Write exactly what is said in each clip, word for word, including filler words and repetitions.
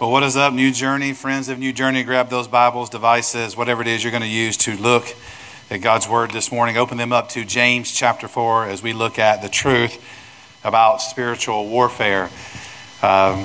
Well, what is up, New Journey? Friends of New Journey, grab those Bibles, devices, whatever it is you're going to use to look at God's Word this morning. Open them up to James chapter four as we look at the truth about spiritual warfare. Um,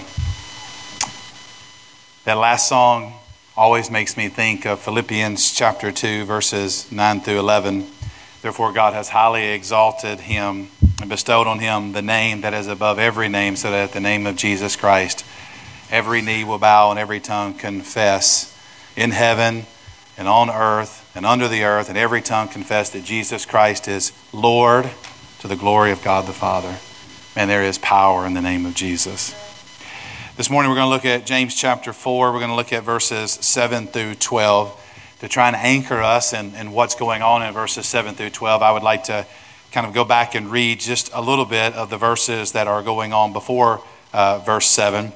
that last song always makes me think of Philippians chapter two, verses nine through eleven. Therefore God has highly exalted him and bestowed on him the name that is above every name, so that at the name of Jesus Christ every knee will bow and every tongue confess in heaven and on earth and under the earth, and every tongue confess that Jesus Christ is Lord, to the glory of God the Father. And there is power in the name of Jesus. This morning we're going to look at James chapter four. We're going to look at verses seven through twelve to try and anchor us in, in what's going on in verses seven through twelve. I would like to kind of go back and read just a little bit of the verses that are going on before uh, verse seven.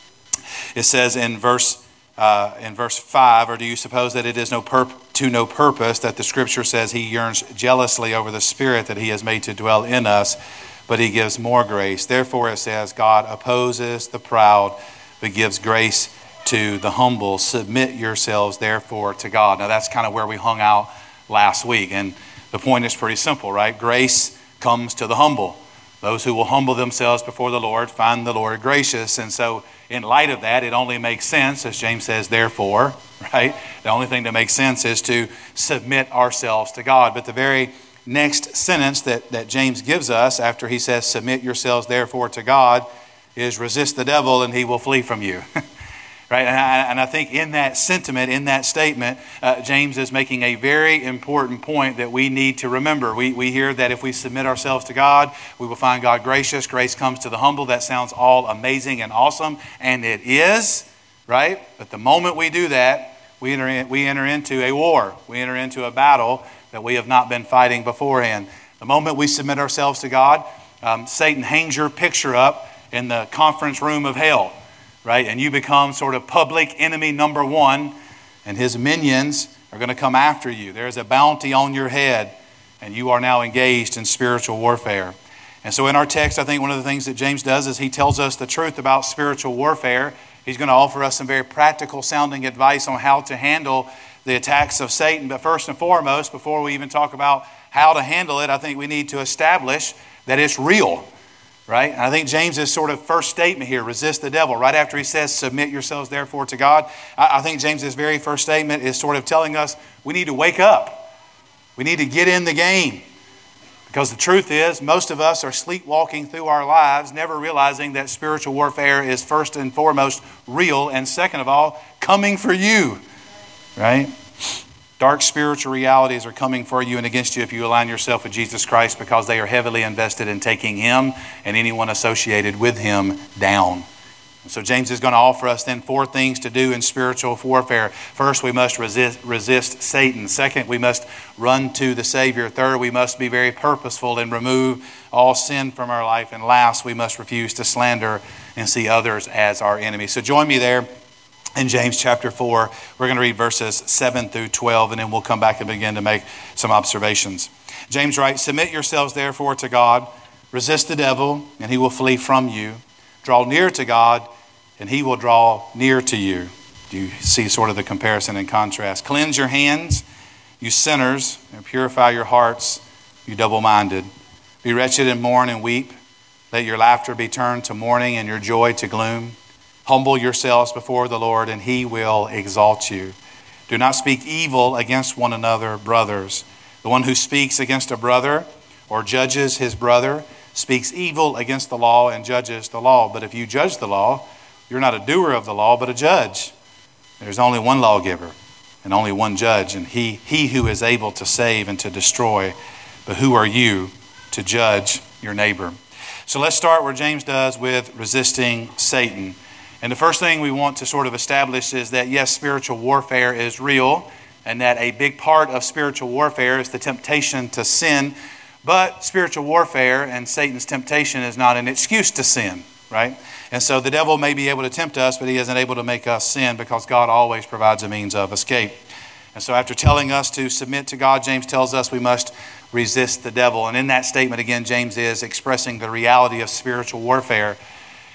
It says in verse uh, in verse five, or do you suppose that it is no purp- to no purpose that the Scripture says he yearns jealously over the Spirit that he has made to dwell in us, but he gives more grace. Therefore it says, God opposes the proud, but gives grace to the humble. Submit yourselves therefore to God. Now that's kind of where we hung out last week, and the point is pretty simple, right? Grace comes to the humble. Those who will humble themselves before the Lord find the Lord gracious. And so in light of that, it only makes sense, as James says, therefore, right? The only thing that makes sense is to submit ourselves to God. But the very next sentence that, that James gives us after he says, submit yourselves therefore to God, is resist the devil and he will flee from you. Right? And I, and I think in that sentiment, in that statement, uh, James is making a very important point that we need to remember. We, we hear that if we submit ourselves to God, we will find God gracious. Grace comes to the humble. That sounds all amazing and awesome, and it is, right? But the moment we do that, we enter, in, we enter into a war. We enter into a battle that we have not been fighting beforehand. The moment we submit ourselves to God, um, Satan hangs your picture up in the conference room of hell. Right? And you become sort of public enemy number one, and his minions are going to come after you. There is a bounty on your head, and you are now engaged in spiritual warfare. And so in our text, I think one of the things that James does is he tells us the truth about spiritual warfare. He's going to offer us some very practical sounding advice on how to handle the attacks of Satan. But first and foremost, before we even talk about how to handle it, I think we need to establish that it's real. Right? And I think James's sort of first statement here, resist the devil, right after he says, submit yourselves therefore to God. I, I think James's very first statement is sort of telling us we need to wake up. We need to get in the game. Because the truth is, most of us are sleepwalking through our lives, never realizing that spiritual warfare is first and foremost real, and second of all, coming for you. Right? Dark spiritual realities are coming for you and against you if you align yourself with Jesus Christ, because they are heavily invested in taking him and anyone associated with him down. So James is going to offer us then four things to do in spiritual warfare. First, we must resist, resist Satan. Second, we must run to the Savior. Third, we must be very purposeful and remove all sin from our life. And last, we must refuse to slander and see others as our enemies. So join me there. In James chapter four, we're going to read verses seven through twelve, and then we'll come back and begin to make some observations. James writes, submit yourselves therefore to God, resist the devil, and he will flee from you. Draw near to God, and he will draw near to you. Do you see sort of the comparison and contrast? Cleanse your hands, you sinners, and purify your hearts, you double-minded. Be wretched and mourn and weep. Let your laughter be turned to mourning and your joy to gloom. Humble yourselves before the Lord, and he will exalt you. Do not speak evil against one another, brothers. The one who speaks against a brother or judges his brother speaks evil against the law and judges the law. But if you judge the law, you're not a doer of the law, but a judge. There's only one lawgiver and only one judge, and he, he who is able to save and to destroy. But who are you to judge your neighbor? So let's start where James does with resisting Satan. And the first thing we want to sort of establish is that, yes, spiritual warfare is real, and that a big part of spiritual warfare is the temptation to sin. But spiritual warfare and Satan's temptation is not an excuse to sin, right? And so the devil may be able to tempt us, but he isn't able to make us sin, because God always provides a means of escape. And so after telling us to submit to God, James tells us we must resist the devil. And in that statement, again, James is expressing the reality of spiritual warfare.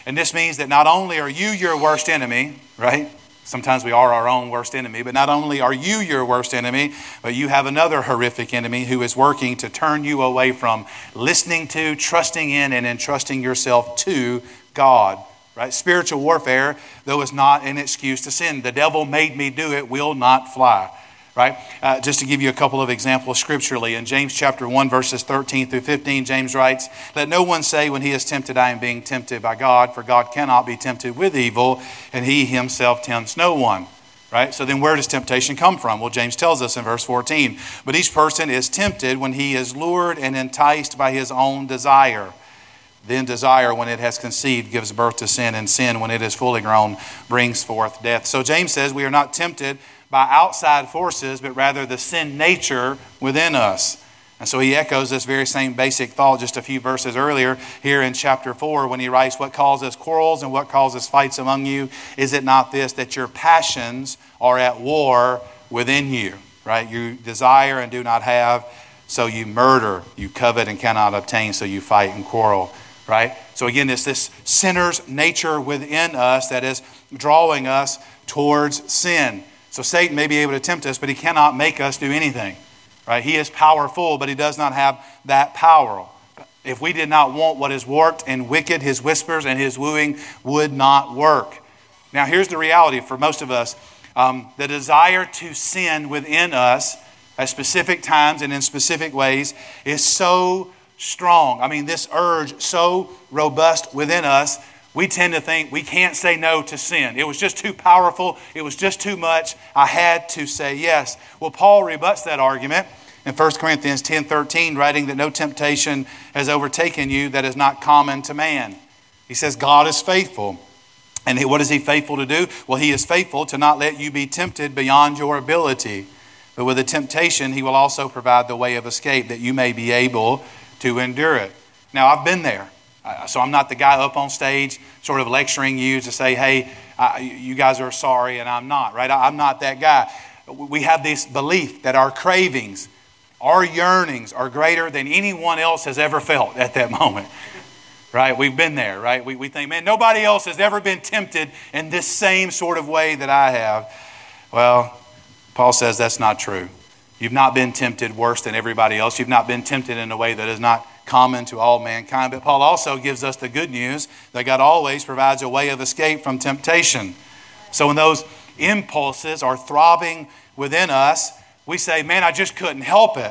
And this means that not only are you your worst enemy, right? Sometimes we are our own worst enemy, but not only are you your worst enemy, but you have another horrific enemy who is working to turn you away from listening to, trusting in, and entrusting yourself to God. Right? Spiritual warfare, though, is not an excuse to sin. The devil made me do it, will not fly. Right? Uh, just to give you a couple of examples scripturally, in James chapter one, verses thirteen through fifteen, James writes, "Let no one say when he is tempted, I am being tempted by God, for God cannot be tempted with evil, and he himself tempts no one." Right? So then where does temptation come from? Well, James tells us in verse fourteen, "But each person is tempted when he is lured and enticed by his own desire. Then desire, when it has conceived, gives birth to sin, and sin, when it is fully grown, brings forth death." So James says we are not tempted by outside forces, but rather the sin nature within us. And so he echoes this very same basic thought just a few verses earlier here in chapter four when he writes, "What causes quarrels and what causes fights among you? Is it not this, that your passions are at war within you?" Right? You desire and do not have, so you murder. You covet and cannot obtain, so you fight and quarrel. Right? So again, it's this sinner's nature within us that is drawing us towards sin. So Satan may be able to tempt us, but he cannot make us do anything. Right? He is powerful, but he does not have that power. If we did not want what is warped and wicked, his whispers and his wooing would not work. Now here's the reality for most of us. Um, the desire to sin within us at specific times and in specific ways is so strong. I mean, this urge so robust within us, we tend to think we can't say no to sin. It was just too powerful. It was just too much. I had to say yes. Well, Paul rebuts that argument in First Corinthians ten thirteen, writing that no temptation has overtaken you that is not common to man. He says God is faithful. And what is he faithful to do? Well, he is faithful to not let you be tempted beyond your ability. But with the temptation, he will also provide the way of escape that you may be able to endure it. Now, I've been there. So I'm not the guy up on stage sort of lecturing you to say, hey, I, you guys are sorry and I'm not, right? I'm not that guy. We have this belief that our cravings, our yearnings are greater than anyone else has ever felt at that moment, right? We've been there, right? We, we think, man, nobody else has ever been tempted in this same sort of way that I have. Well, Paul says that's not true. You've not been tempted worse than everybody else. You've not been tempted in a way that is not common to all mankind. But Paul also gives us the good news that God always provides a way of escape from temptation. So when those impulses are throbbing within us, we say, man, I just couldn't help it.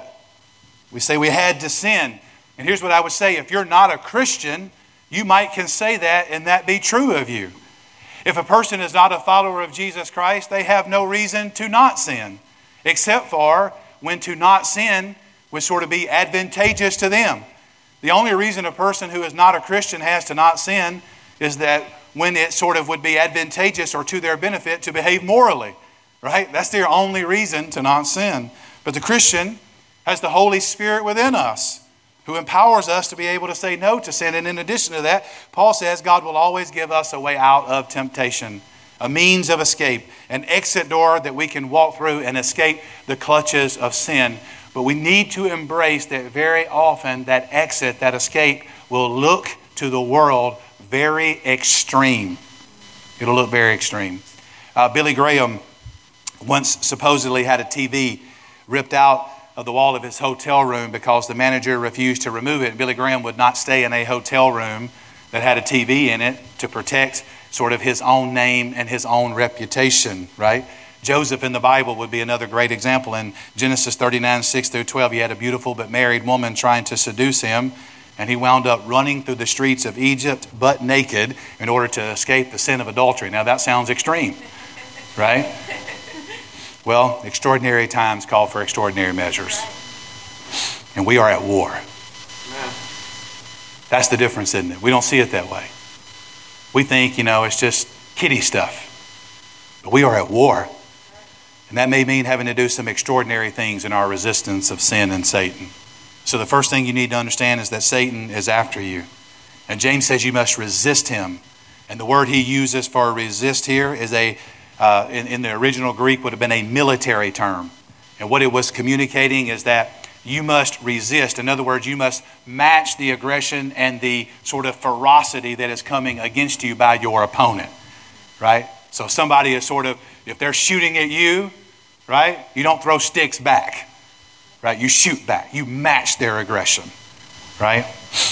We say we had to sin. And here's what I would say. If you're not a Christian, you might can say that and that be true of you. If a person is not a follower of Jesus Christ, they have no reason to not sin, except for when to not sin would sort of be advantageous to them. The only reason a person who is not a Christian has to not sin is that when it sort of would be advantageous or to their benefit to behave morally, right? That's their only reason to not sin. But the Christian has the Holy Spirit within us who empowers us to be able to say no to sin. And in addition to that, Paul says God will always give us a way out of temptation, a means of escape, an exit door that we can walk through and escape the clutches of sin. But we need to embrace that very often that exit, that escape, will look to the world very extreme. It'll look very extreme. Uh, Billy Graham once supposedly had a T V ripped out of the wall of his hotel room because the manager refused to remove it. Billy Graham would not stay in a hotel room that had a T V in it to protect sort of his own name and his own reputation, right? Joseph in the Bible would be another great example. In Genesis thirty-nine, six through twelve, he had a beautiful but married woman trying to seduce him, and he wound up running through the streets of Egypt butt naked in order to escape the sin of adultery. Now that sounds extreme, right? Well, extraordinary times call for extraordinary measures. And we are at war. That's the difference, isn't it? We don't see it that way. We think, you know, it's just kiddie stuff. But we are at war. And that may mean having to do some extraordinary things in our resistance of sin and Satan. So the first thing you need to understand is that Satan is after you. And James says you must resist him. And the word he uses for resist here is a, uh, in, in the original Greek, would have been a military term. And what it was communicating is that you must resist. In other words, you must match the aggression and the sort of ferocity that is coming against you by your opponent, right? So somebody is sort of, if they're shooting at you, right, you don't throw sticks back, right? You shoot back. You match their aggression, right?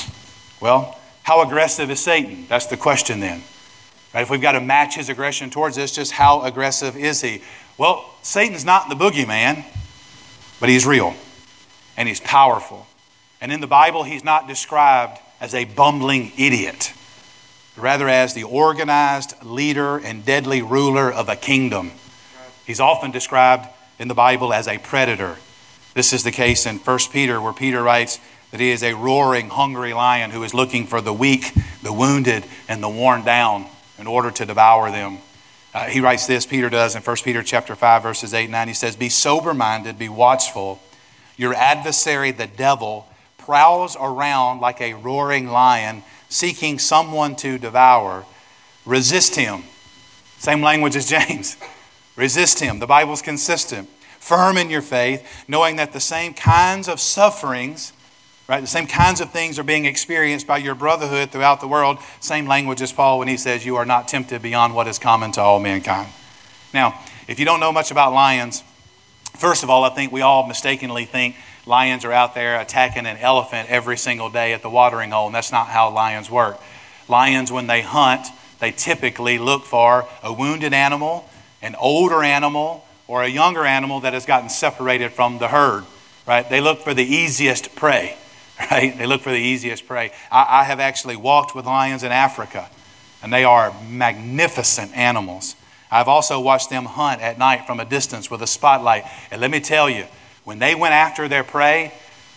Well, how aggressive is Satan? That's the question then. Right? If we've got to match his aggression towards us, just how aggressive is he? Well, Satan's not the boogeyman, but he's real and he's powerful. And in the Bible, he's not described as a bumbling idiot, rather as the organized leader and deadly ruler of a kingdom. He's often described in the Bible as a predator. This is the case in First Peter, where Peter writes that he is a roaring, hungry lion who is looking for the weak, the wounded, and the worn down in order to devour them. Uh, he writes this, Peter does, in First Peter chapter five, verses eight and nine. He says, "Be sober-minded, be watchful. Your adversary, the devil, prowls around like a roaring lion, seeking someone to devour. Resist him." Same language as James. Resist him. The Bible's consistent. Firm in your faith, knowing that the same kinds of sufferings, right, the same kinds of things are being experienced by your brotherhood throughout the world. Same language as Paul when he says, "You are not tempted beyond what is common to all mankind." Now, if you don't know much about lions, first of all, I think we all mistakenly think lions are out there attacking an elephant every single day at the watering hole, and that's not how lions work. Lions, when they hunt, they typically look for a wounded animal, an older animal, or a younger animal that has gotten separated from the herd, right? They look for the easiest prey, right? They look for the easiest prey. I, I have actually walked with lions in Africa, and they are magnificent animals. I've also watched them hunt at night from a distance with a spotlight. And let me tell you, when they went after their prey,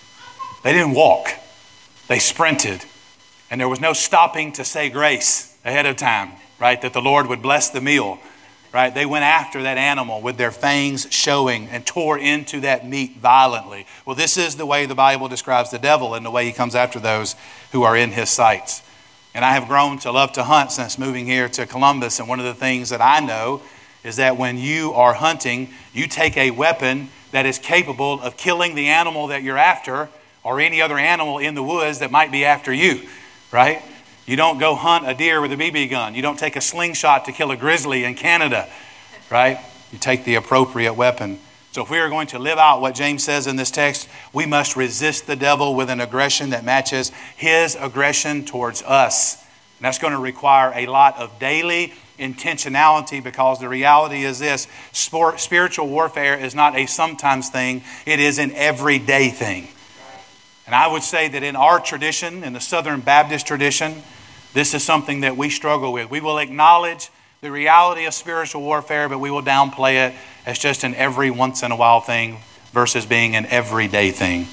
they didn't walk. They sprinted. And there was no stopping to say grace ahead of time, right? That the Lord would bless the meal, right? They went after that animal with their fangs showing and tore into that meat violently. Well, this is the way the Bible describes the devil and the way he comes after those who are in his sights. And I have grown to love to hunt since moving here to Columbus. And one of the things that I know is that when you are hunting, you take a weapon that is capable of killing the animal that you're after or any other animal in the woods that might be after you, right? You don't go hunt a deer with a B B gun. You don't take a slingshot to kill a grizzly in Canada, right? You take the appropriate weapon. So if we are going to live out what James says in this text, we must resist the devil with an aggression that matches his aggression towards us. And that's going to require a lot of daily intentionality, because the reality is this: sport, spiritual warfare is not a sometimes thing, it is an everyday thing. And I would say that in our tradition, in the Southern Baptist tradition, this is something that we struggle with. We will acknowledge the reality of spiritual warfare, but we will downplay it as just an every once in a while thing versus being an everyday thing.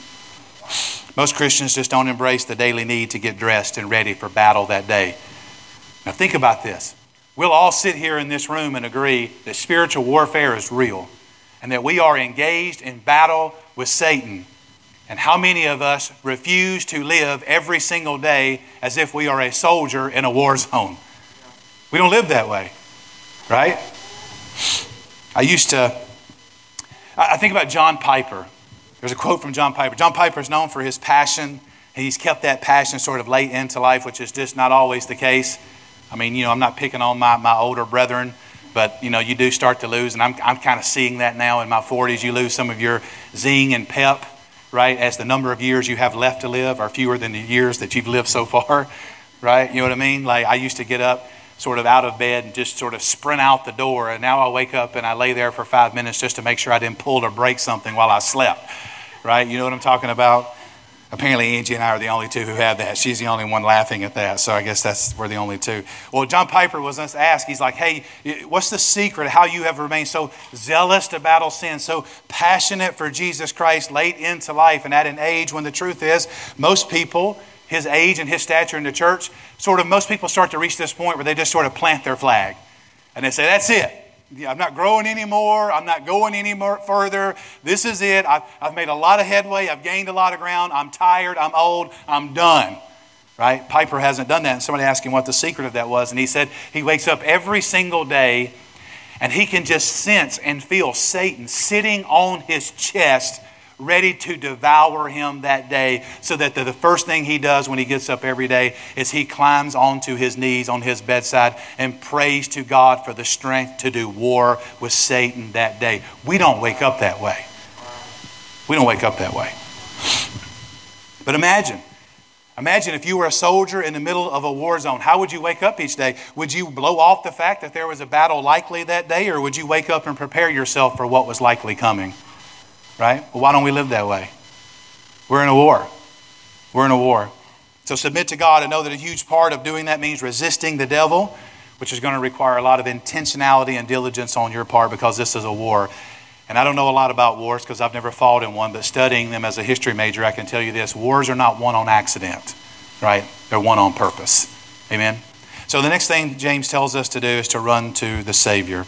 Most Christians just don't embrace the daily need to get dressed and ready for battle that day. Now think about this. We'll all sit here in this room and agree that spiritual warfare is real and that we are engaged in battle with Satan. And how many of us refuse to live every single day as if we are a soldier in a war zone? We don't live that way, right? I used to, I think about John Piper. There's a quote from John Piper. John Piper is known for his passion. He's kept that passion sort of late into life, which is just not always the case. I mean, you know, I'm not picking on my, my older brethren, but, you know, you do start to lose. And I'm, I'm kind of seeing that now in my forties. You lose some of your zing and pep, right? As the number of years you have left to live are fewer than the years that you've lived so far, right? You know what I mean? Like I used to get up sort of out of bed and just sort of sprint out the door. And now I wake up and I lay there for five minutes just to make sure I didn't pull or break something while I slept, right? You know what I'm talking about? Apparently Angie and I are the only two who have that. She's the only one laughing at that. So I guess that's we're the only two. Well, John Piper was just asked, he's like, hey, what's the secret how you have remained so zealous to battle sin, so passionate for Jesus Christ late into life and at an age when the truth is most people, his age and his stature in the church, sort of most people start to reach this point where they just sort of plant their flag. And they say, that's it. I'm not growing anymore. I'm not going any more further. This is it. I've, I've made a lot of headway. I've gained a lot of ground. I'm tired. I'm old. I'm done. Right? Piper hasn't done that. And somebody asked him what the secret of that was. And he said he wakes up every single day and he can just sense and feel Satan sitting on his chest, ready to devour him that day, so that the, the first thing he does when he gets up every day is he climbs onto his knees on his bedside and prays to God for the strength to do war with Satan that day. We don't wake up that way. We don't wake up that way. But imagine, imagine if you were a soldier in the middle of a war zone. How would you wake up each day? Would you blow off the fact that there was a battle likely that day, or would you wake up and prepare yourself for what was likely coming? Right? Well, why don't we live that way? We're in a war. We're in a war. So submit to God and know that a huge part of doing that means resisting the devil, which is going to require a lot of intentionality and diligence on your part, because this is a war. And I don't know a lot about wars because I've never fought in one, but studying them as a history major, I can tell you this: wars are not won on accident, right? They're won on purpose. Amen? So the next thing James tells us to do is to run to the Savior.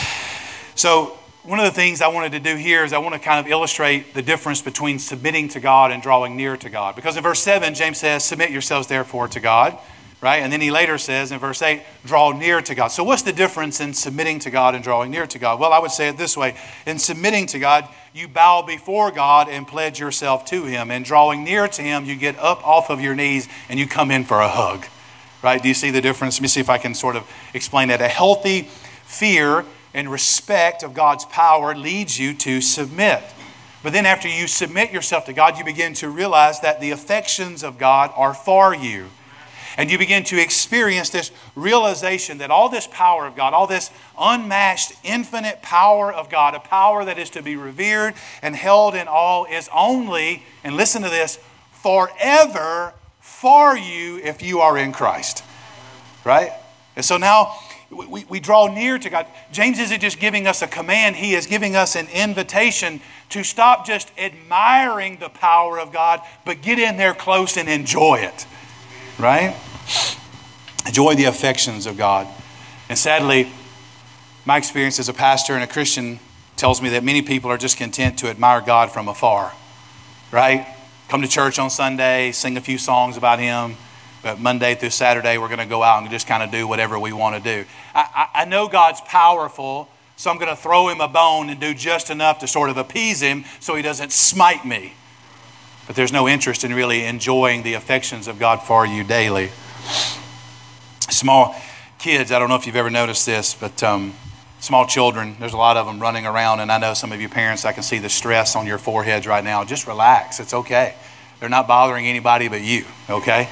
So one of the things I wanted to do here is I want to kind of illustrate the difference between submitting to God and drawing near to God. Because in verse seven, James says, submit yourselves therefore to God, right? And then he later says in verse eight, draw near to God. So what's the difference in submitting to God and drawing near to God? Well, I would say it this way. In submitting to God, you bow before God and pledge yourself to Him. And drawing near to Him, you get up off of your knees and you come in for a hug, right? Do you see the difference? Let me see if I can sort of explain that. A healthy fear and respect of God's power leads you to submit. But then after you submit yourself to God, you begin to realize that the affections of God are for you. And you begin to experience this realization that all this power of God, all this unmatched, infinite power of God, a power that is to be revered and held in awe, is only, and listen to this, forever for you if you are in Christ. Right? And so now We, we draw near to God. James isn't just giving us a command. He is giving us an invitation to stop just admiring the power of God, but get in there close and enjoy it. Right? Enjoy the affections of God. And sadly, my experience as a pastor and a Christian tells me that many people are just content to admire God from afar. Right? Come to church on Sunday, sing a few songs about Him. But Monday through Saturday, we're going to go out and just kind of do whatever we want to do. I, I, I know God's powerful, so I'm going to throw Him a bone and do just enough to sort of appease Him so He doesn't smite me. But there's no interest in really enjoying the affections of God for you daily. Small kids, I don't know if you've ever noticed this, but um, small children, there's a lot of them running around. And I know some of you parents, I can see the stress on your foreheads right now. Just relax. It's okay. They're not bothering anybody but you, okay?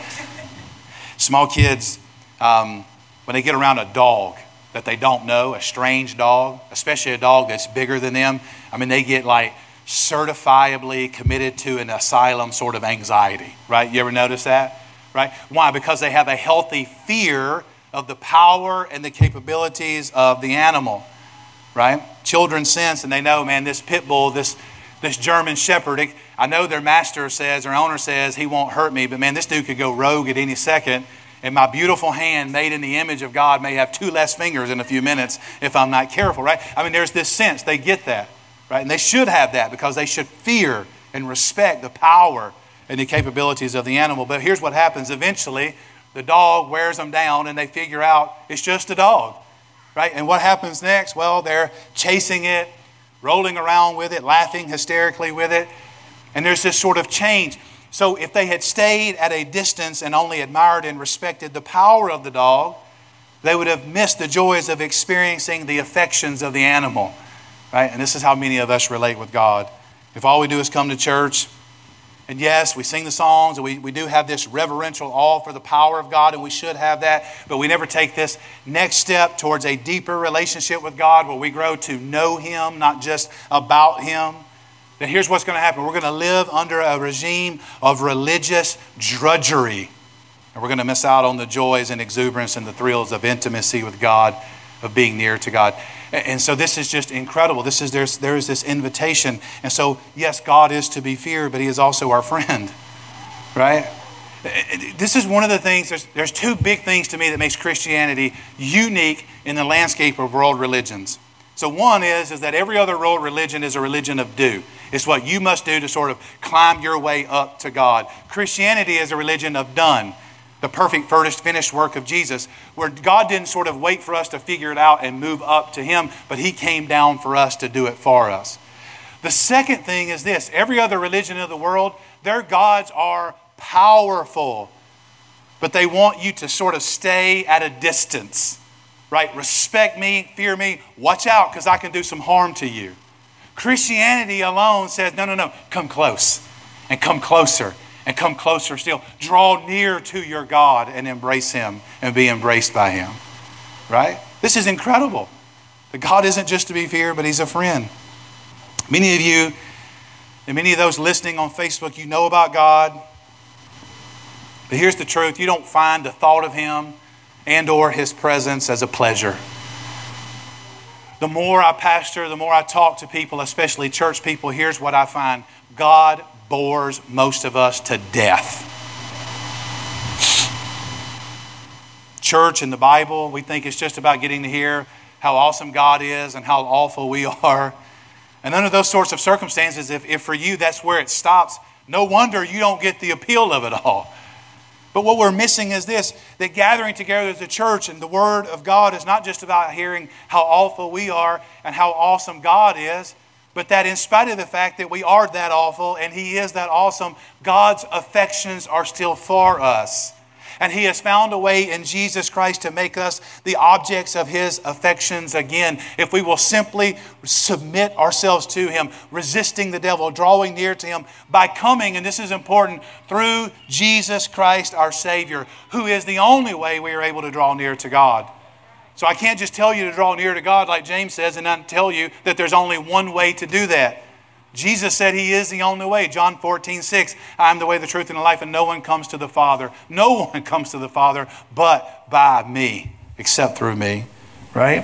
Small kids, um, when they get around a dog that they don't know, a strange dog, especially a dog that's bigger than them, I mean, they get like certifiably committed to an asylum sort of anxiety, right? You ever notice that? Right? Why? Because they have a healthy fear of the power and the capabilities of the animal, right? Children sense and they know, man, this pit bull, this This German Shepherd, I know their master says, their owner says, he won't hurt me, but man, this dude could go rogue at any second, and my beautiful hand made in the image of God may have two less fingers in a few minutes if I'm not careful, right? I mean, there's this sense, they get that, right? And they should have that because they should fear and respect the power and the capabilities of the animal. But here's what happens. Eventually, the dog wears them down and they figure out it's just a dog, right? And what happens next? Well, they're chasing it, rolling around with it, laughing hysterically with it. And there's this sort of change. So if they had stayed at a distance and only admired and respected the power of the dog, they would have missed the joys of experiencing the affections of the animal. Right? And this is how many of us relate with God. If all we do is come to church, and yes, we sing the songs, and we, we do have this reverential awe for the power of God, and we should have that, but we never take this next step towards a deeper relationship with God where we grow to know Him, not just about Him. Then here's what's going to happen. We're going to live under a regime of religious drudgery, and we're going to miss out on the joys and exuberance and the thrills of intimacy with God, of being near to God. And so this is just incredible. This is there's there is this invitation. And so, yes, God is to be feared, but He is also our friend. Right? This is one of the things, there's, there's two big things to me that makes Christianity unique in the landscape of world religions. So one is, is that every other world religion is a religion of do. It's what you must do to sort of climb your way up to God. Christianity is a religion of done. The perfect first finished work of Jesus, where God didn't sort of wait for us to figure it out and move up to Him, but He came down for us to do it for us. The second thing is this. Every other religion of the world, their gods are powerful, but they want you to sort of stay at a distance, right? Respect me, fear me, watch out because I can do some harm to you. Christianity alone says, no, no, no, come close and come closer and come closer still. Draw near to your God and embrace Him and be embraced by Him, right? This is incredible. That God isn't just to be feared, but He's a friend. Many of you, and many of those listening on Facebook, you know about God. But here's the truth. You don't find the thought of Him and or His presence as a pleasure. The more I pastor, the more I talk to people, especially church people, here's what I find. God bores most of us to death. Church and the Bible, we think it's just about getting to hear how awesome God is and how awful we are. And under those sorts of circumstances, if, if for you that's where it stops, no wonder you don't get the appeal of it all. But what we're missing is this, that gathering together as a church and the Word of God is not just about hearing how awful we are and how awesome God is, but that in spite of the fact that we are that awful and He is that awesome, God's affections are still for us. And He has found a way in Jesus Christ to make us the objects of His affections again. If we will simply submit ourselves to Him, resisting the devil, drawing near to Him by coming, and this is important, through Jesus Christ our Savior, who is the only way we are able to draw near to God. So I can't just tell you to draw near to God like James says and not tell you that there's only one way to do that. Jesus said He is the only way. John fourteen six, I am the way, the truth, and the life, and no one comes to the Father. No one comes to the Father but by me, except through me. Right?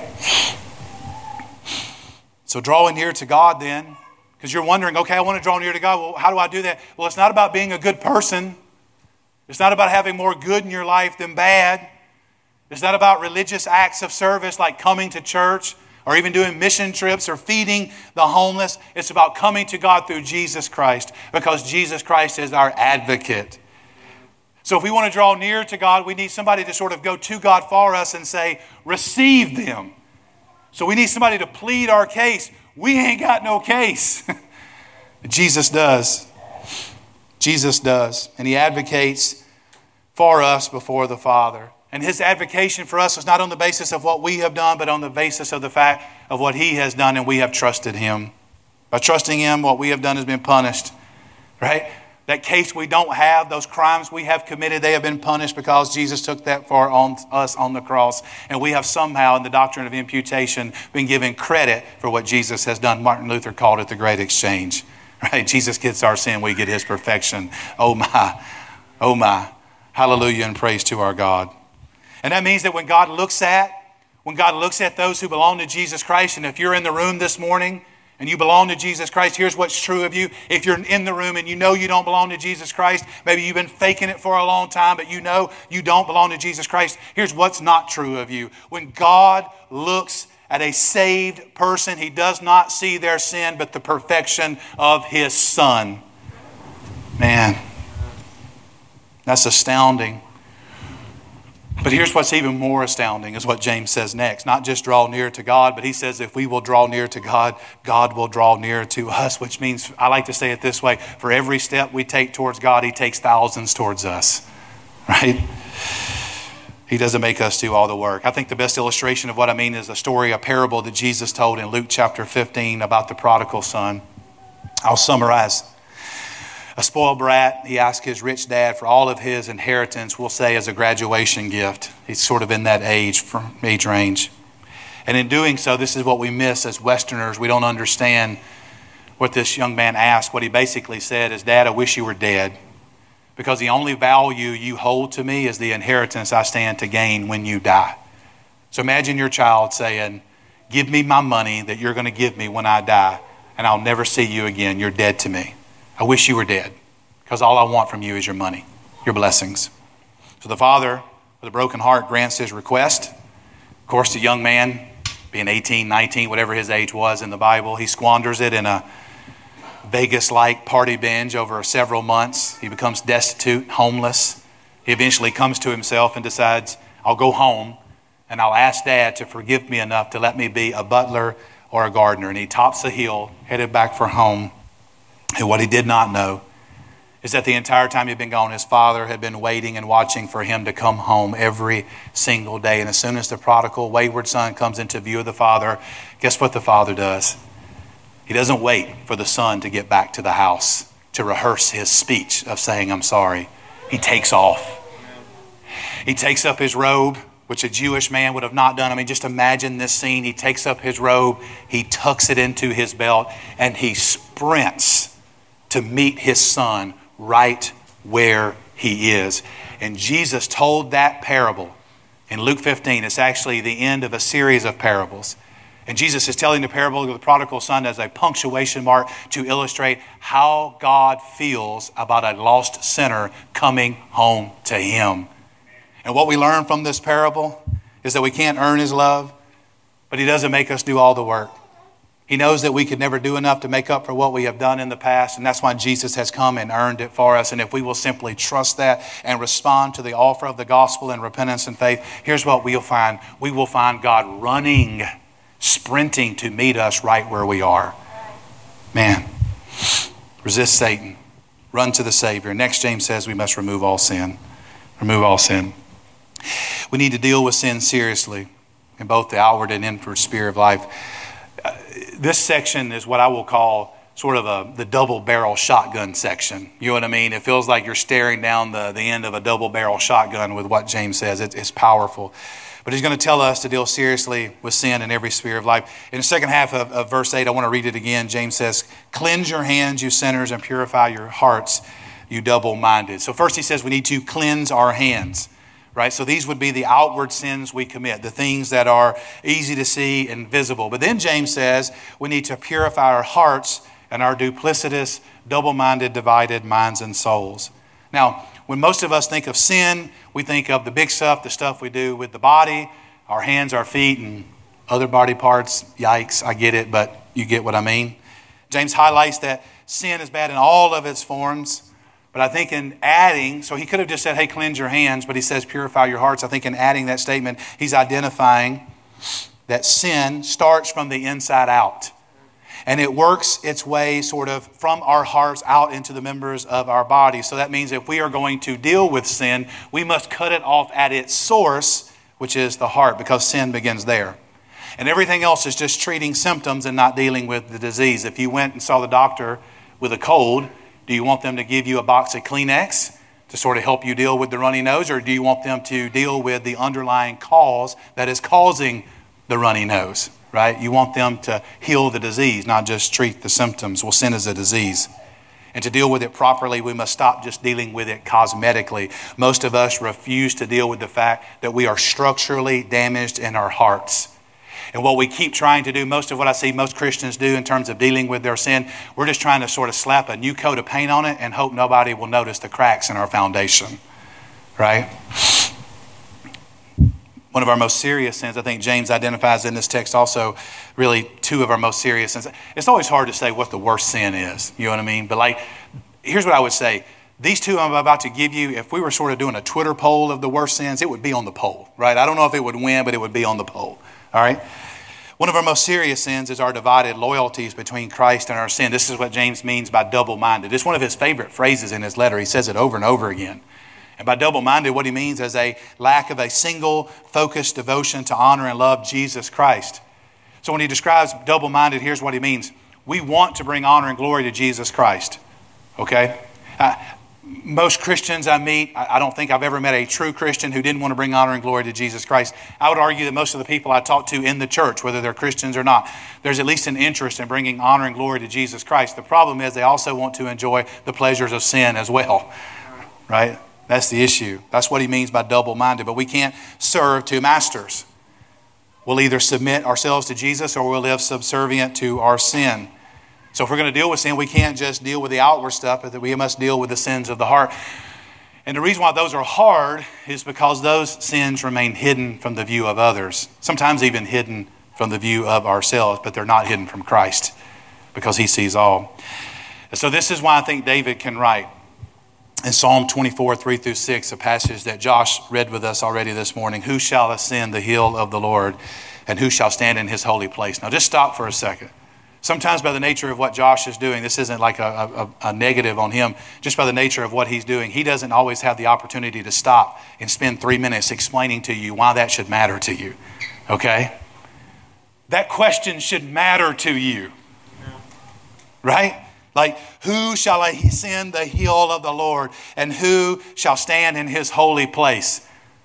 So drawing near to God then, because you're wondering, okay, I want to draw near to God. Well, how do I do that? Well, it's not about being a good person. It's not about having more good in your life than bad. It's not about religious acts of service like coming to church, or even doing mission trips or feeding the homeless. It's about coming to God through Jesus Christ, because Jesus Christ is our advocate. So if we want to draw near to God, we need somebody to sort of go to God for us and say, receive them. So we need somebody to plead our case. We ain't got no case. Jesus does. Jesus does. And He advocates for us before the Father. And His advocation for us is not on the basis of what we have done, but on the basis of the fact of what He has done, and we have trusted Him. By trusting Him, what we have done has been punished. Right? That case we don't have, those crimes we have committed, they have been punished because Jesus took that for on us on the cross. And we have somehow, in the doctrine of imputation, been given credit for what Jesus has done. Martin Luther called it the great exchange. Right? Jesus gets our sin, we get His perfection. Oh my, oh my. Hallelujah and praise to our God. And that means that when God looks at, when God looks at those who belong to Jesus Christ, and if you're in the room this morning and you belong to Jesus Christ, here's what's true of you. If you're in the room and you know you don't belong to Jesus Christ, maybe you've been faking it for a long time, but you know you don't belong to Jesus Christ, here's what's not true of you. When God looks at a saved person, He does not see their sin, but the perfection of His Son. Man, that's astounding. But here's what's even more astounding is what James says next. Not just draw near to God, but he says if we will draw near to God, God will draw near to us, which means, I like to say it this way, for every step we take towards God, He takes thousands towards us. Right? He doesn't make us do all the work. I think the best illustration of what I mean is a story, a parable that Jesus told in Luke chapter fifteen about the prodigal son. I'll summarize. A spoiled brat, he asked his rich dad for all of his inheritance, we'll say as a graduation gift. He's sort of in that age, from age range. And in doing so, this is what we miss as Westerners. We don't understand what this young man asked. What he basically said is, Dad, I wish you were dead, because the only value you hold to me is the inheritance I stand to gain when you die. So imagine your child saying, give me my money that you're going to give me when I die, and I'll never see you again. You're dead to me. I wish you were dead, because all I want from you is your money, your blessings. So the father, with a broken heart, grants his request. Of course, the young man, being eighteen, nineteen, whatever his age was in the Bible, he squanders it in a Vegas-like party binge over several months. He becomes destitute, homeless. He eventually comes to himself and decides, I'll go home and I'll ask Dad to forgive me enough to let me be a butler or a gardener, and he tops the hill, headed back for home. And what he did not know is that the entire time he'd been gone, his father had been waiting and watching for him to come home every single day. And as soon as the prodigal, wayward son comes into view of the father, guess what the father does? He doesn't wait for the son to get back to the house to rehearse his speech of saying, I'm sorry. He takes off. He takes up his robe, which a Jewish man would have not done. I mean, just imagine this scene. He takes up his robe, he tucks it into his belt, and he sprints to meet his son right where he is. And Jesus told that parable in Luke fifteen. It's actually the end of a series of parables. And Jesus is telling the parable of the prodigal son as a punctuation mark to illustrate how God feels about a lost sinner coming home to him. And what we learn from this parable is that we can't earn his love, but he doesn't make us do all the work. He knows that we could never do enough to make up for what we have done in the past, and that's why Jesus has come and earned it for us. And if we will simply trust that and respond to the offer of the gospel in repentance and faith, here's what we'll find. We will find God running, sprinting to meet us right where we are. Man, resist Satan. Run to the Savior. Next, James says we must remove all sin. Remove all sin. We need to deal with sin seriously in both the outward and inward sphere of life. This section is what I will call sort of a the double barrel shotgun section. You know what I mean? It feels like you're staring down the, the end of a double barrel shotgun with what James says. It, it's powerful. But he's going to tell us to deal seriously with sin in every sphere of life. In the second half of, of verse eight, I want to read it again. James says, cleanse your hands, you sinners, and purify your hearts, you double-minded. So first he says we need to cleanse our hands. Right? So these would be the outward sins we commit, the things that are easy to see and visible. But then James says we need to purify our hearts and our duplicitous, double-minded, divided minds and souls. Now, when most of us think of sin, we think of the big stuff, the stuff we do with the body, our hands, our feet, and other body parts. Yikes, I get it, but you get what I mean. James highlights that sin is bad in all of its forms. But I think in adding, so he could have just said, hey, cleanse your hands, but he says purify your hearts. I think in adding that statement, he's identifying that sin starts from the inside out. And it works its way sort of from our hearts out into the members of our body. So that means if we are going to deal with sin, we must cut it off at its source, which is the heart, because sin begins there. And everything else is just treating symptoms and not dealing with the disease. If you went and saw the doctor with a cold, do you want them to give you a box of Kleenex to sort of help you deal with the runny nose? Or do you want them to deal with the underlying cause that is causing the runny nose, right? You want them to heal the disease, not just treat the symptoms. Well, sin is a disease. And to deal with it properly, we must stop just dealing with it cosmetically. Most of us refuse to deal with the fact that we are structurally damaged in our hearts. And what we keep trying to do, most of what I see most Christians do in terms of dealing with their sin, we're just trying to sort of slap a new coat of paint on it and hope nobody will notice the cracks in our foundation, right? One of our most serious sins, I think James identifies in this text also really two of our most serious sins. It's always hard to say what the worst sin is, you know what I mean? But like, here's what I would say. These two I'm about to give you, if we were sort of doing a Twitter poll of the worst sins, it would be on the poll, right? I don't know if it would win, but it would be on the poll. All right. One of our most serious sins is our divided loyalties between Christ and our sin. This is what James means by double-minded. It's one of his favorite phrases in his letter. He says it over and over again. And by double-minded, what he means is a lack of a single focused devotion to honor and love Jesus Christ. So when he describes double-minded, here's what he means. We want to bring honor and glory to Jesus Christ. Okay? Uh, Most Christians I meet, I don't think I've ever met a true Christian who didn't want to bring honor and glory to Jesus Christ. I would argue that most of the people I talk to in the church, whether they're Christians or not, there's at least an interest in bringing honor and glory to Jesus Christ. The problem is they also want to enjoy the pleasures of sin as well, right? That's the issue. That's what he means by double-minded. But we can't serve two masters. We'll either submit ourselves to Jesus or we'll live subservient to our sin. So if we're going to deal with sin, we can't just deal with the outward stuff, but we must deal with the sins of the heart. And the reason why those are hard is because those sins remain hidden from the view of others, sometimes even hidden from the view of ourselves, but they're not hidden from Christ because he sees all. And so this is why I think David can write in Psalm twenty-four, three through six, a passage that Josh read with us already this morning. Who shall ascend the hill of the Lord? and who shall stand in his holy place. Now just stop for a second. Sometimes by the nature of what Josh is doing, this isn't like a, a, a negative on him, just by the nature of what he's doing, he doesn't always have the opportunity to stop and spend three minutes explaining to you why that should matter to you. Okay? That question should matter to you. Right? Like, who shall ascend the hill of the Lord, and who shall stand in his holy place?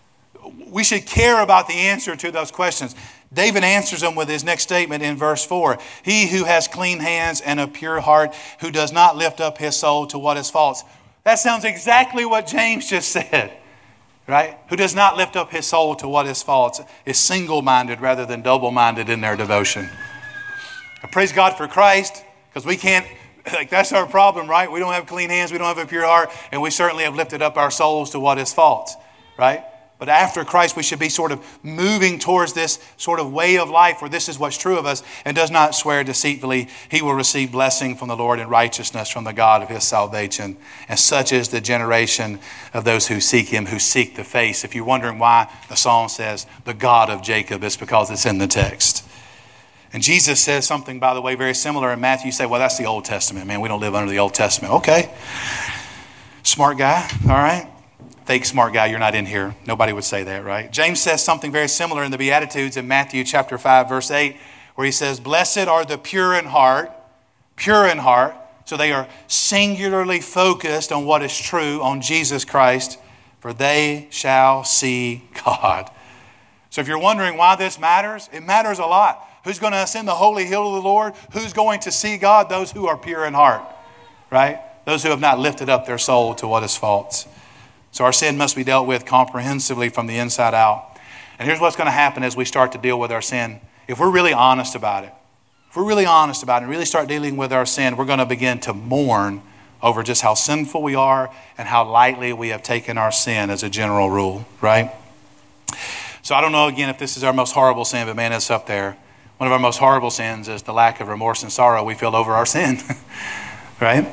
We should care about the answer to those questions. David answers them with his next statement in verse four. He who has clean hands and a pure heart, who does not lift up his soul to what is false. That sounds exactly what James just said, right? Who does not lift up his soul to what is false, is single-minded rather than double-minded in their devotion. I praise God for Christ, because we can't, like that's our problem, right? We don't have clean hands, we don't have a pure heart, and we certainly have lifted up our souls to what is false, right? But after Christ, we should be sort of moving towards this sort of way of life where this is what's true of us, and does not swear deceitfully. He will receive blessing from the Lord and righteousness from the God of his salvation. And such is the generation of those who seek him, who seek the face. If you're wondering why the song says, the God of Jacob, it's because it's in the text. And Jesus says something, by the way, very similar in Matthew. You say, well, that's the Old Testament, man. We don't live under the Old Testament. Okay. Smart guy. All right. Fake smart guy, you're not in here. Nobody would say that, right? James says something very similar in the Beatitudes in Matthew chapter five, verse eight, where he says, blessed are the pure in heart, pure in heart. So they are singularly focused on what is true, on Jesus Christ, for they shall see God. So if you're wondering why this matters, it matters a lot. Who's going to ascend the holy hill of the Lord? Who's going to see God? Those who are pure in heart, right? Those who have not lifted up their soul to what is false. So our sin must be dealt with comprehensively from the inside out. And here's what's going to happen as we start to deal with our sin. If we're really honest about it, if we're really honest about it and really start dealing with our sin, we're going to begin to mourn over just how sinful we are and how lightly we have taken our sin as a general rule, right? So I don't know, again, if this is our most horrible sin, but man, it's up there. One of our most horrible sins is the lack of remorse and sorrow we feel over our sin, right?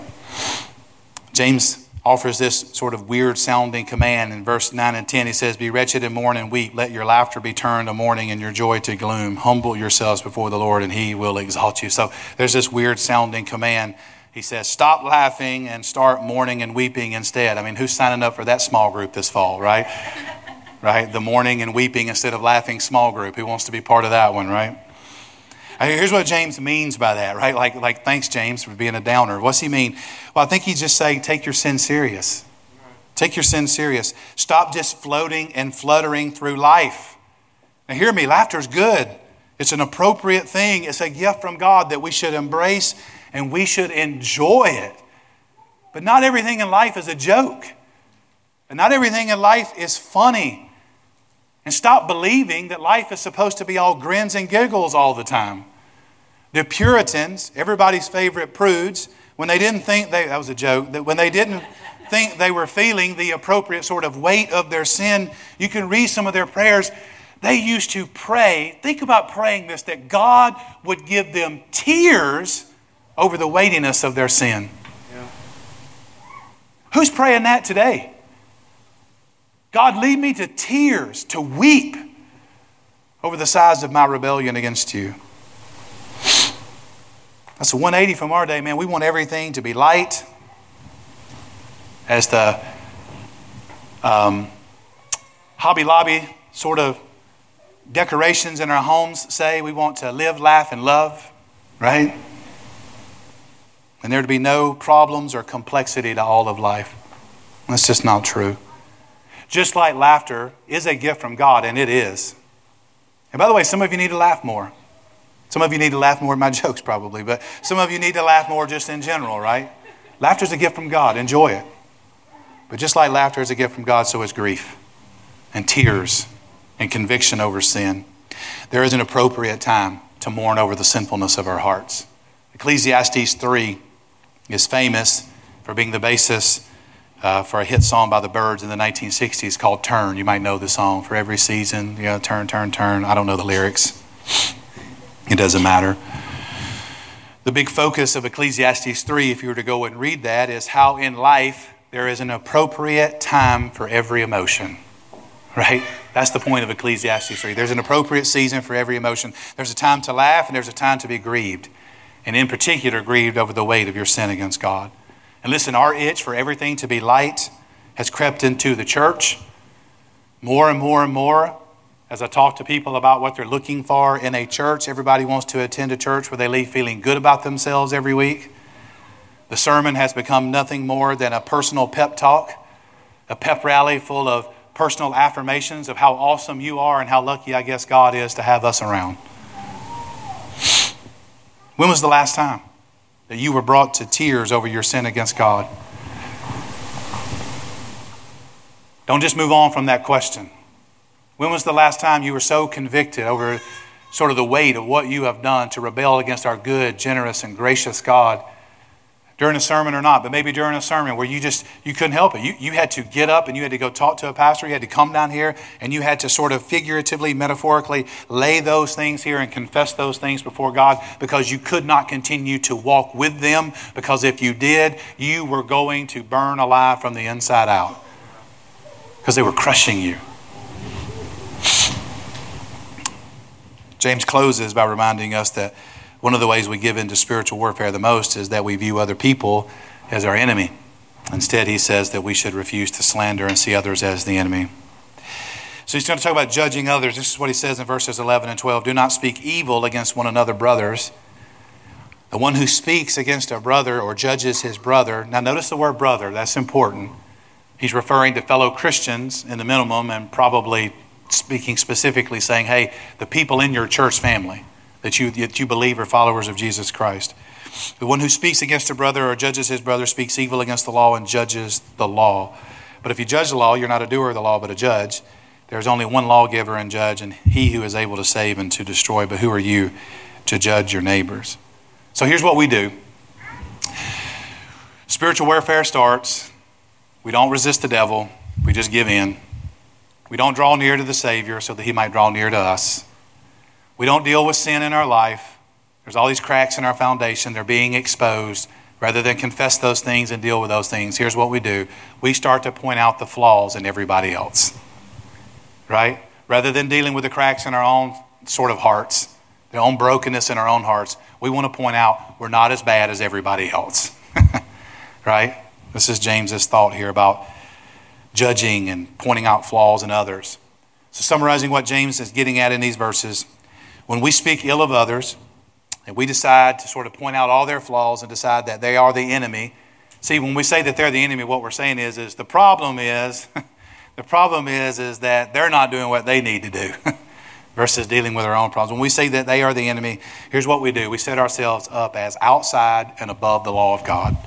James offers this sort of weird sounding command in verse nine and ten. He says, be wretched and mourn and weep. Let your laughter be turned to mourning and your joy to gloom. Humble yourselves before the Lord and he will exalt you. So there's this weird sounding command. He says, stop laughing and start mourning and weeping instead. I mean, who's signing up for that small group this fall, right? Right? The mourning and weeping instead of laughing small group. Who wants to be part of that one, right? Here's what James means by that, right? Like, like, thanks, James, for being a downer. What's he mean? Well, I think he's just saying, take your sin serious. Take your sin serious. Stop just floating and fluttering through life. Now, hear me, laughter is good. It's an appropriate thing. It's a gift from God that we should embrace and we should enjoy it. But not everything in life is a joke. And not everything in life is funny. And stop believing that life is supposed to be all grins and giggles all the time. The Puritans, everybody's favorite prudes, when they didn't think they, that was a joke, that when they didn't think they were feeling the appropriate sort of weight of their sin, you can read some of their prayers. They used to pray, think about praying this, that God would give them tears over the weightiness of their sin. Yeah. Who's praying that today? God, lead me to tears, to weep over the size of my rebellion against you. That's a one eighty from our day, man. We want everything to be light. As the um, Hobby Lobby sort of decorations in our homes say, we want to live, laugh, and love, right? And there to be no problems or complexity to all of life. That's just not true. Just like laughter is a gift from God, and it is. And by the way, some of you need to laugh more. Some of you need to laugh more at my jokes probably, but some of you need to laugh more just in general, right? Laughter is a gift from God. Enjoy it. But just like laughter is a gift from God, so is grief and tears and conviction over sin. There is an appropriate time to mourn over the sinfulness of our hearts. Ecclesiastes three is famous for being the basis Uh, for a hit song by the Byrds in the nineteen sixties called Turn. You might know the song. For every season, you know, turn, turn, turn. I don't know the lyrics. It doesn't matter. The big focus of Ecclesiastes three, if you were to go and read that, is how in life there is an appropriate time for every emotion. right? That's the point of Ecclesiastes three. There's an appropriate season for every emotion. There's a time to laugh and there's a time to be grieved. And in particular, grieved over the weight of your sin against God. And listen, our itch for everything to be light has crept into the church more and more and more. As I talk to people about what they're looking for in a church, everybody wants to attend a church where they leave feeling good about themselves every week. The sermon has become nothing more than a personal pep talk, a pep rally full of personal affirmations of how awesome you are and how lucky I guess God is to have us around. When was the last time that you were brought to tears over your sin against God? Don't just move on from that question. When was the last time you were so convicted over sort of the weight of what you have done to rebel against our good, generous, and gracious God? During a sermon or not, but maybe during a sermon where you just, you couldn't help it. You, you had to get up and you had to go talk to a pastor. You had to come down here and you had to sort of figuratively, metaphorically lay those things here and confess those things before God because you could not continue to walk with them, because if you did, you were going to burn alive from the inside out because they were crushing you. James closes by reminding us that one of the ways we give into spiritual warfare the most is that we view other people as our enemy. Instead, he says that we should refuse to slander and see others as the enemy. So he's going to talk about judging others. This is what he says in verses eleven and twelve. Do not speak evil against one another, brothers. The one who speaks against a brother or judges his brother. Now notice the word brother. That's important. He's referring to fellow Christians in the minimum, and probably speaking specifically saying, hey, the people in your church family that you that you believe are followers of Jesus Christ. The one who speaks against a brother or judges his brother speaks evil against the law and judges the law. But if you judge the law, you're not a doer of the law, but a judge. There's only one lawgiver and judge, and he who is able to save and to destroy. But who are you to judge your neighbors? So here's what we do. Spiritual warfare starts. We don't resist the devil. We just give in. We don't draw near to the Savior so that he might draw near to us. We don't deal with sin in our life. There's all these cracks in our foundation. They're being exposed. Rather than confess those things and deal with those things, here's what we do. We start to point out the flaws in everybody else. Right? Rather than dealing with the cracks in our own sort of hearts, their own brokenness in our own hearts, we want to point out we're not as bad as everybody else. Right? This is James's thought here about judging and pointing out flaws in others. So summarizing what James is getting at in these verses, when we speak ill of others and we decide to sort of point out all their flaws and decide that they are the enemy. See, when we say that they're the enemy, what we're saying is, is the problem is, the problem is, is that they're not doing what they need to do versus dealing with their own problems. When we say that they are the enemy, here's what we do. We set ourselves up as outside and above the law of God.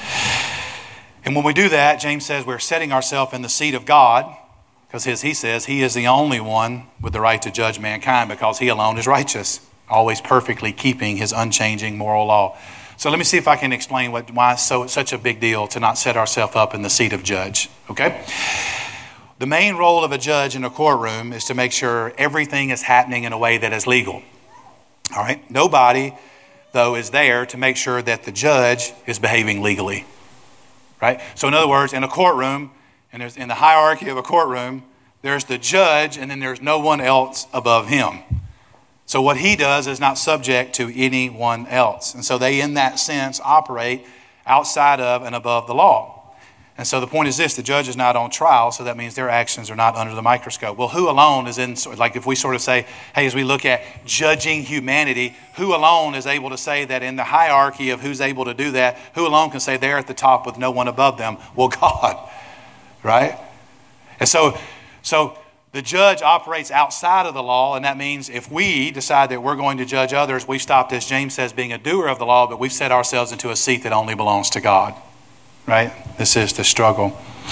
And when we do that, James says we're setting ourselves in the seat of God, because as he says, he is the only one with the right to judge mankind because he alone is righteous, always perfectly keeping his unchanging moral law. So let me see if I can explain what, why it's so, such a big deal to not set ourselves up in the seat of judge. Okay? The main role of a judge in a courtroom is to make sure everything is happening in a way that is legal. All right? Nobody, though, is there to make sure that the judge is behaving legally. Right? So in other words, in a courtroom, and there's in the hierarchy of a courtroom, there's the judge and then there's no one else above him. So what he does is not subject to anyone else. And so they, in that sense, operate outside of and above the law. And so the point is this, the judge is not on trial, so that means their actions are not under the microscope. Well, who alone is in, like if we sort of say, hey, as we look at judging humanity, who alone is able to say that in the hierarchy of who's able to do that, who alone can say they're at the top with no one above them? Well, God. Right? And so, so the judge operates outside of the law, and that means if we decide that we're going to judge others, we've stopped, as James says, being a doer of the law, but we've set ourselves into a seat that only belongs to God. Right? This is the struggle.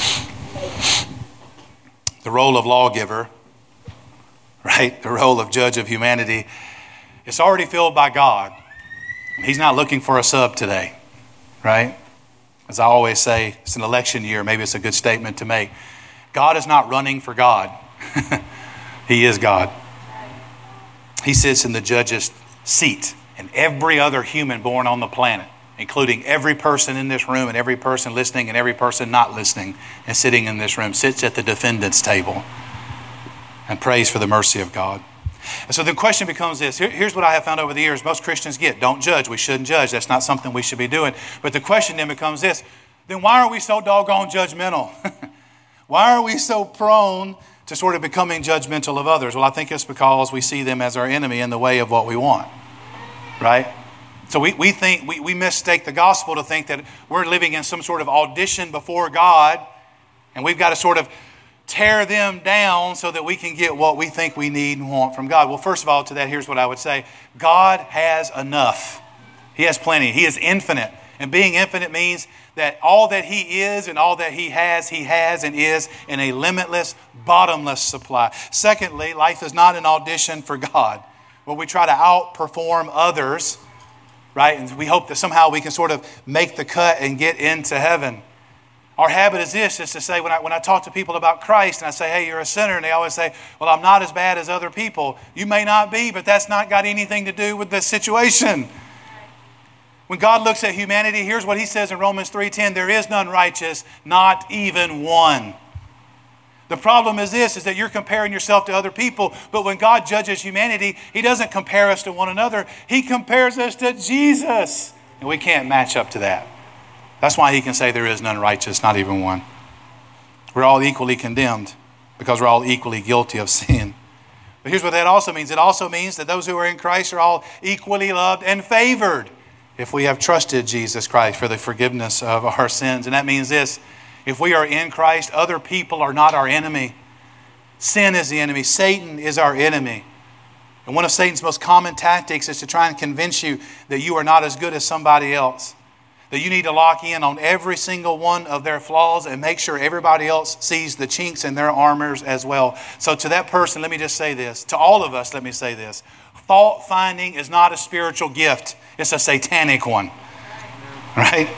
The role of lawgiver, right? The role of judge of humanity, it's already filled by God. He's not looking for a sub today. Right? As I always say, it's an election year. Maybe it's a good statement to make. God is not running for God. He is God. He sits in the judge's seat. And every other human born on the planet, including every person in this room and every person listening and every person not listening and sitting in this room, sits at the defendant's table. and prays for the mercy of God. And so the question becomes this. Here, here's what I have found over the years. Most Christians get, don't judge. We shouldn't judge. That's not something we should be doing. But the question then becomes this. Then why are we so doggone judgmental? Why are we so prone to sort of becoming judgmental of others? Well, I think it's because we see them as our enemy in the way of what we want. Right? So we, we think, we, we mistake the gospel to think that we're living in some sort of audition before God, and we've got to sort of tear them down so that we can get what we think we need and want from God. Well, first of all, to that, here's what I would say. God has enough. He has plenty. He is infinite. And being infinite means that all that He is and all that He has, He has and is in a limitless, bottomless supply. Secondly, life is not an audition for God, where we try to outperform others, right? And we hope that somehow we can sort of make the cut and get into heaven. Our habit is this, is to say, when I, when I talk to people about Christ and I say, hey, you're a sinner, and they always say, well, I'm not as bad as other people. You may not be, but that's not got anything to do with the situation. When God looks at humanity, here's what He says in Romans three ten, there is none righteous, not even one. The problem is this, is that you're comparing yourself to other people, but when God judges humanity, He doesn't compare us to one another. He compares us to Jesus, and we can't match up to that. That's why He can say there is none righteous, not even one. We're all equally condemned because we're all equally guilty of sin. But here's what that also means. It also means that those who are in Christ are all equally loved and favored if we have trusted Jesus Christ for the forgiveness of our sins. And that means this, if we are in Christ, other people are not our enemy. Sin is the enemy. Satan is our enemy. And one of Satan's most common tactics is to try and convince you that you are not as good as somebody else. That you need to lock in on every single one of their flaws and make sure everybody else sees the chinks in their armors as well. So to that person, let me just say this. To all of us, let me say this. Fault finding is not a spiritual gift. It's a satanic one. Right?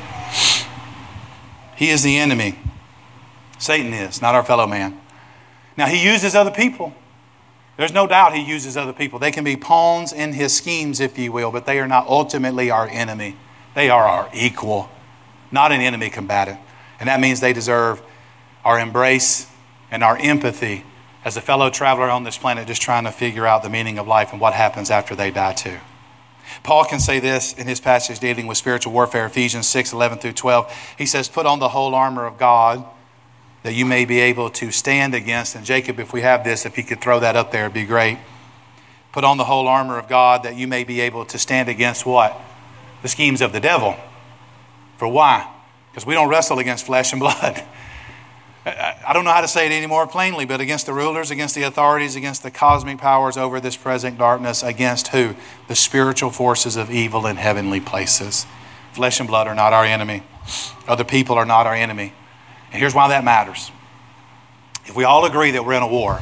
He is the enemy. Satan is, not our fellow man. Now, he uses other people. There's no doubt he uses other people. They can be pawns in his schemes, if you will, but they are not ultimately our enemy. They are our equal, not an enemy combatant. And that means they deserve our embrace and our empathy as a fellow traveler on this planet just trying to figure out the meaning of life and what happens after they die too. Paul can say this in his passage dealing with spiritual warfare, Ephesians six, eleven through twelve. He says, put on the whole armor of God that you may be able to stand against. And Jacob, if we have this, if he could throw that up there, it'd be great. Put on the whole armor of God that you may be able to stand against what? The schemes of the devil. For why? Because we don't wrestle against flesh and blood. I don't know how to say it any more plainly, but against the rulers, against the authorities, against the cosmic powers over this present darkness, against who? The spiritual forces of evil in heavenly places. Flesh and blood are not our enemy. Other people are not our enemy. And here's why that matters. If we all agree that we're in a war,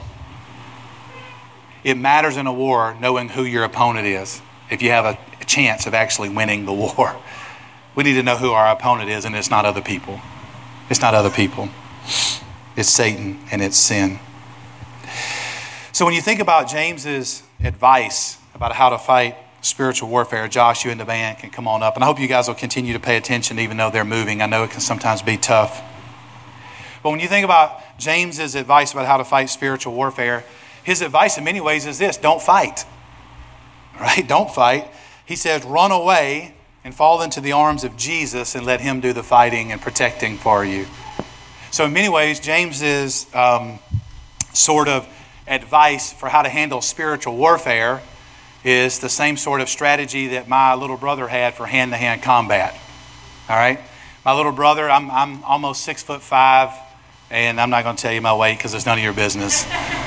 it matters in a war knowing who your opponent is. If you have a chance of actually winning the war, we need to know who our opponent is, and it's not other people. It's not other people. It's Satan and it's sin. So when you think about James's advice about how to fight spiritual warfare, Josh, you and the band can come on up. And I hope you guys will continue to pay attention even though they're moving. I know it can sometimes be tough. But when you think about James's advice about how to fight spiritual warfare, his advice in many ways is this: don't fight. Right? Don't fight. He says, run away and fall into the arms of Jesus and let Him do the fighting and protecting for you. So in many ways, James's um, sort of advice for how to handle spiritual warfare is the same sort of strategy that my little brother had for hand-to-hand combat. All right? My little brother, I'm, I'm almost six foot five, and I'm not going to tell you my weight because it's none of your business.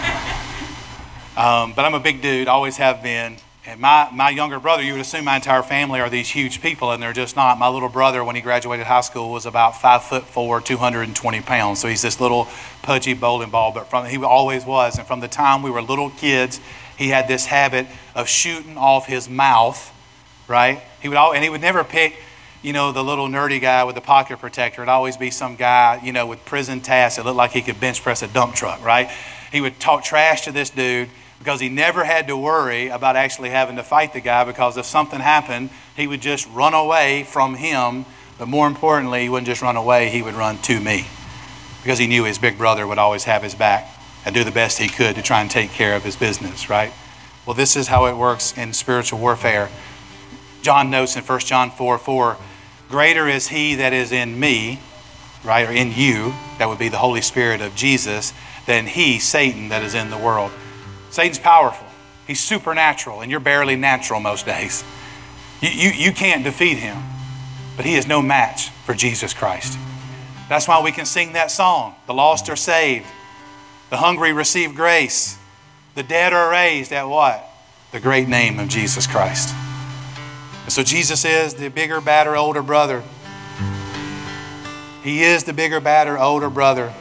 um, but I'm a big dude, always have been. And my, my younger brother, you would assume my entire family are these huge people, and they're just not. My little brother, when he graduated high school, was about five foot four, two hundred twenty pounds. So he's this little pudgy bowling ball, but from he always was. And from the time we were little kids, he had this habit of shooting off his mouth, right? He would all, and he would never pick, you know, the little nerdy guy with the pocket protector. It'd always be some guy, you know, with prison tats that looked like he could bench press a dump truck, right? He would talk trash to this dude, because he never had to worry about actually having to fight the guy, because if something happened, he would just run away from him. But more importantly, he wouldn't just run away, he would run to me, because he knew his big brother would always have his back. and do the best he could to try and take care of his business, right? Well, this is how it works in spiritual warfare. John notes in First John four four, greater is he that is in me, right, or in you, that would be the Holy Spirit of Jesus, than he, Satan, that is in the world. Satan's powerful. He's supernatural, and you're barely natural most days. You, you, you can't defeat him, but he is no match for Jesus Christ. That's why we can sing that song. The lost are saved. The hungry receive grace. The dead are raised at what? The great name of Jesus Christ. And so Jesus is the bigger, badder, older brother. He is the bigger, badder, older brother.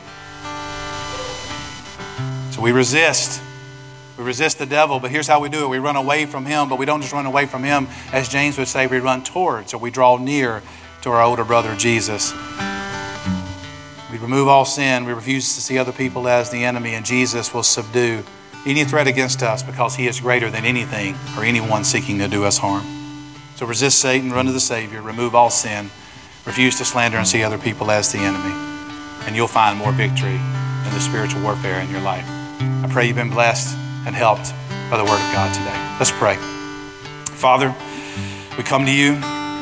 So we resist. We resist the devil, but here's how we do it. We run away from him, but we don't just run away from him. As James would say, we run towards, or we draw near to our older brother, Jesus. We remove all sin. We refuse to see other people as the enemy, and Jesus will subdue any threat against us because he is greater than anything or anyone seeking to do us harm. So resist Satan, run to the Savior, remove all sin, refuse to slander and see other people as the enemy, and you'll find more victory in the spiritual warfare in your life. I pray you've been blessed and helped by the Word of God today. Let's pray. Father, we come to you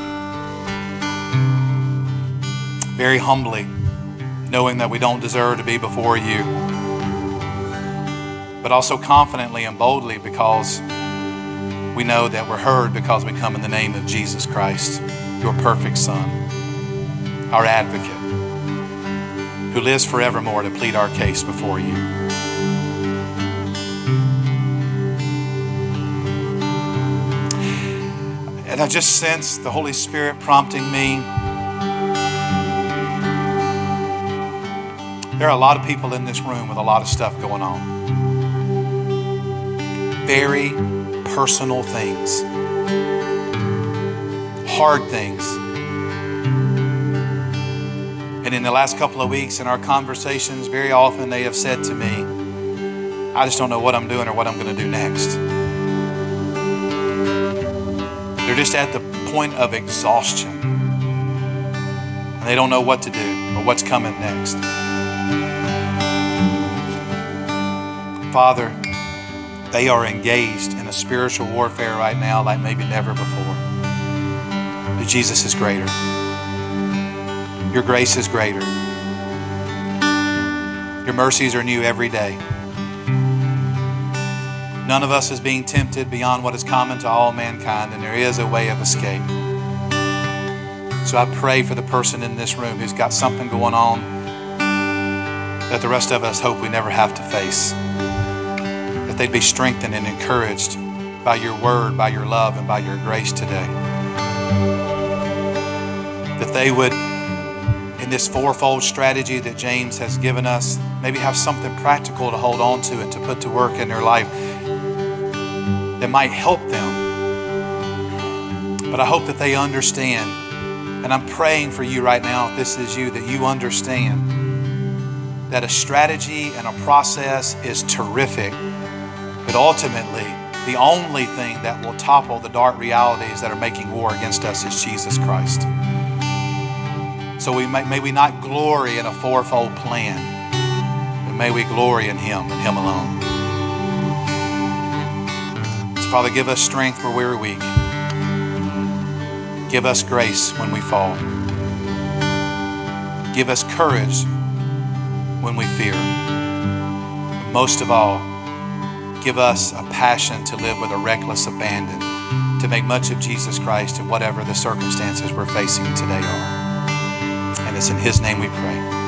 very humbly, knowing that we don't deserve to be before you, but also confidently and boldly because we know that we're heard because we come in the name of Jesus Christ, your perfect Son, our advocate, who lives forevermore to plead our case before you. And I just sense the Holy Spirit prompting me. There are a lot of people in this room with a lot of stuff going on. Very personal things. Hard things. And in the last couple of weeks in our conversations, very often they have said to me, I just don't know what I'm doing or what I'm going to do next. They're just at the point of exhaustion. And they don't know what to do or what's coming next. Father, they are engaged in a spiritual warfare right now like maybe never before. But Jesus is greater. Your grace is greater. Your mercies are new every day. None of us is being tempted beyond what is common to all mankind, and there is a way of escape. So I pray for the person in this room who's got something going on that the rest of us hope we never have to face. That they'd be strengthened and encouraged by your word, by your love, and by your grace today. That they would, in this fourfold strategy that James has given us, maybe have something practical to hold on to and to put to work in their life that might help them. But I hope that they understand, and I'm praying for you right now, if this is you, that you understand that a strategy and a process is terrific, but ultimately the only thing that will topple the dark realities that are making war against us is Jesus Christ. So we may, may we not glory in a fourfold plan, but may we glory in Him and Him alone. So Father, give us strength where we're weak. Give us grace when we fall. Give us courage when we fear. And most of all, give us a passion to live with a reckless abandon, to make much of Jesus Christ in whatever the circumstances we're facing today are. And it's in His name we pray.